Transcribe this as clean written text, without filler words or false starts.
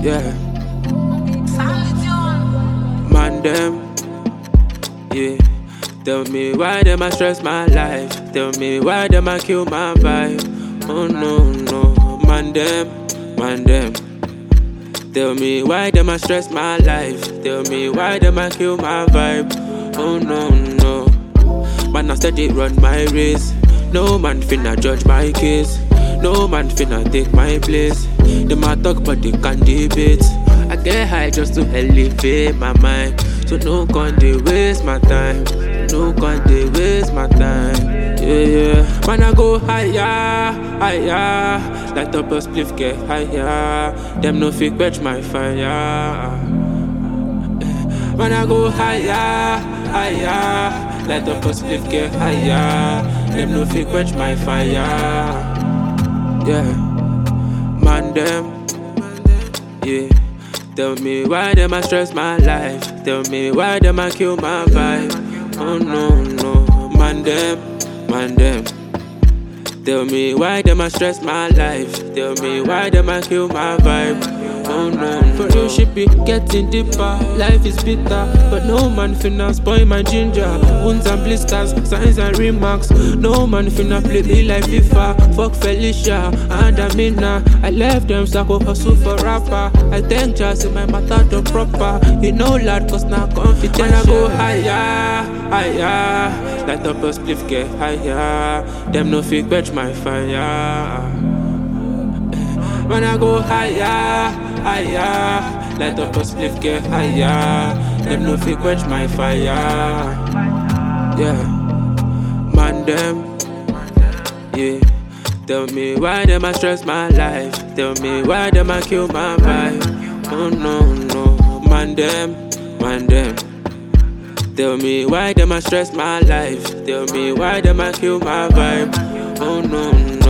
Yeah. Man them, yeah. Tell me why them a stress my life. Tell me why them a kill my vibe. Oh no, no, man them, man them. Tell me why them a stress my life. Tell me why them a kill my vibe. Oh no, no. Man I steady run my race. No man finna judge my case. No man finna take my place. Them a talk but they can't debate. I get high just to elevate my mind. So no con they waste my time. No con they waste my time. Yeah, yeah. Man I go higher, higher. Light up a spliff get higher. Them no fake catch my fire. Man I go higher, higher. Light up a spliff get higher. Them no fake quench my fire. Yeah. Man them, yeah. Tell me why them a stress my life. Tell me why them a kill my vibe. Oh no, no. Man them, man them. Tell me why them a stress my life. Tell me why them a kill my vibe. Oh no, no. For real shit be getting deeper. Life is bitter, but no man finna spoil my ginger. Wounds and blisters, signs and remarks. No man finna play me like FIFA. Fuck Felicia and Amina. I left them so I go hustle for rapper. I thank just in my matter done proper. You know lad cause now confidential. When I go higher, higher. Light up a spliff get higher. Them no fake catch my fire. When I go higher, higher. Light up a spliff get higher. Them no fake quench my fire. Yeah. Man them, yeah. Tell me why them a stress my life. Tell me why them a kill my vibe. Oh no, no. Man them, man them. Tell me why them a stress my life. Tell me why them a kill my vibe. Oh no, no.